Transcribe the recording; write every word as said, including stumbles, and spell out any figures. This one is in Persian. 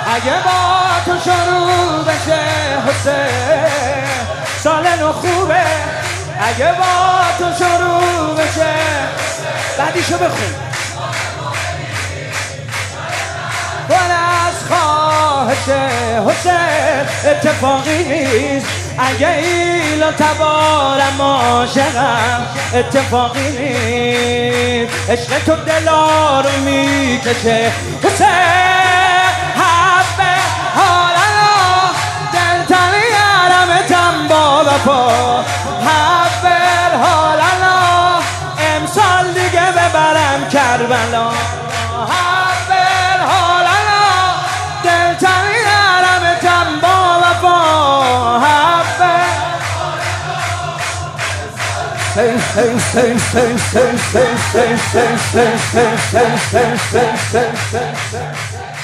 اگه با تو شروع بشه حسین سال نو خوبه. اگه با تو شروع بشه بعدیشو بخون. ولی از خواهش حسین اتفاقی نیست. اگه ایلان تبارم عاشقم اتفاقی نیست. عشق تو دلا رو میکشه حسین. حبه حالا دلتنی یارمتم با وفا. حبه حالا امسال دیگه ببرم کربلا. Sing, sing, sing, sing, sing, sing, sing, sing, sing, sing, sing, sing, sing, sing, sing, sing.